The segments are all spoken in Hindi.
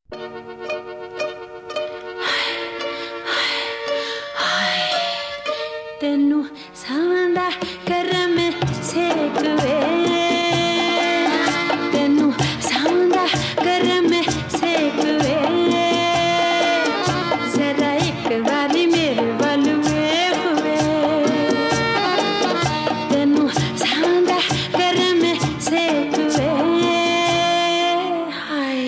तेनू सावंदा करम सेक वे, तेनू सावंदा करम सेक वे, जरा एक बारी मेरे वल वेख वे, तेनू सावंदा करम सेक वे। हाय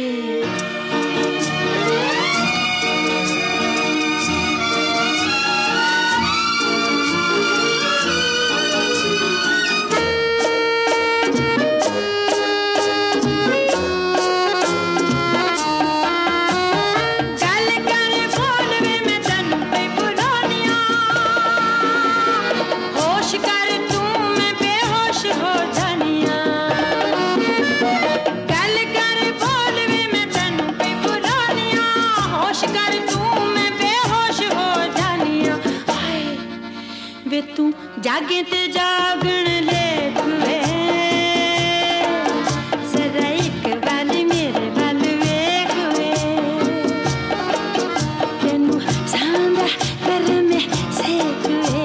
वे तू जागे ते जागण लेख वे, जरा एक बारी मेरे वल वेख वे, तेनू सावंदा करम सेक वे।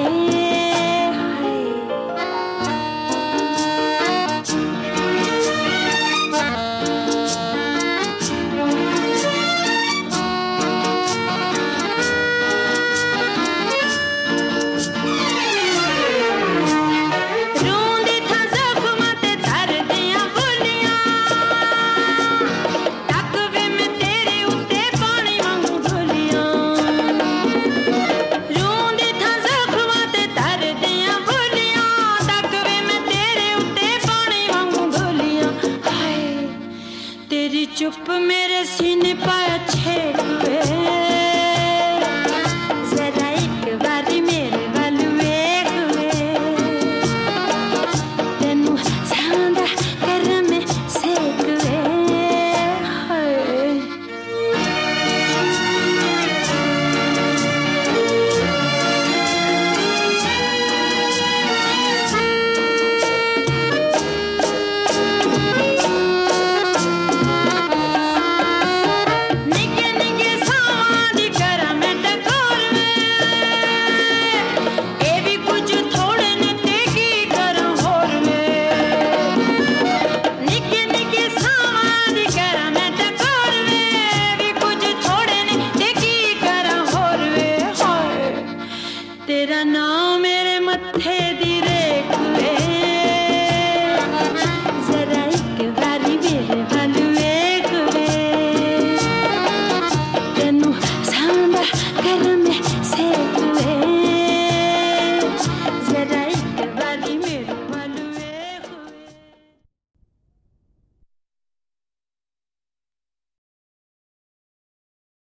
तेरी चुप मेरे सीने पाया छे